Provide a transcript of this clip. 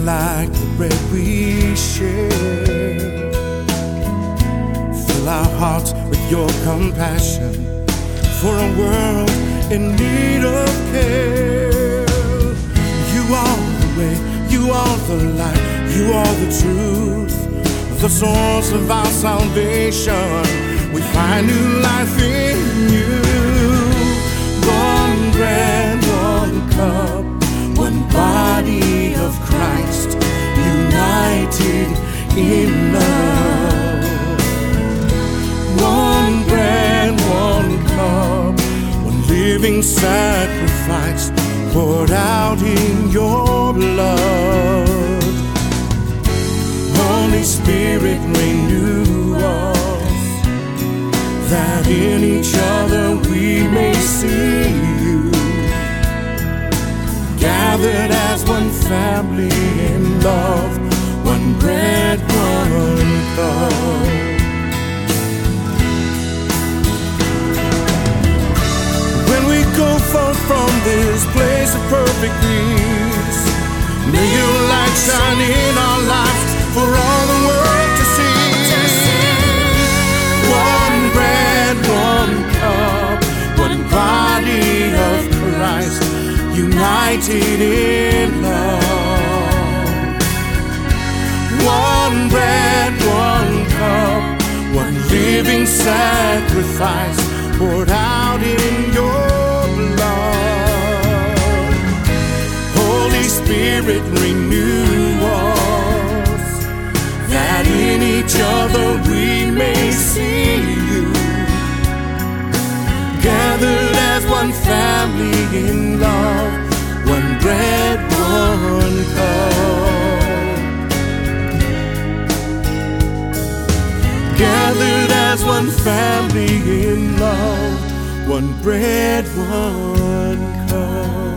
like the bread we share. Fill our hearts with your compassion for a world in need of care. You are the way, you are the light, you are the truth, the source of our salvation. We find new life in you. One bread, one cup, one body of Christ, united in love. One bread, one cup, one living sacrifice poured out in your blood. Holy Spirit, renew us, that in each other we may see you, gathered as one family in love, one bread, one cup. When we go forth from this place of perfect peace, may your light shine in our lives for all the world to see. One bread, one cup, one body of Christ, united in love. One bread, one cup, one living sacrifice poured out in your blood. Holy Spirit, renew us, that in each other we may see you, gathered as one family in love, one bread, one cup. Gathered as one family in love, one bread, one cup.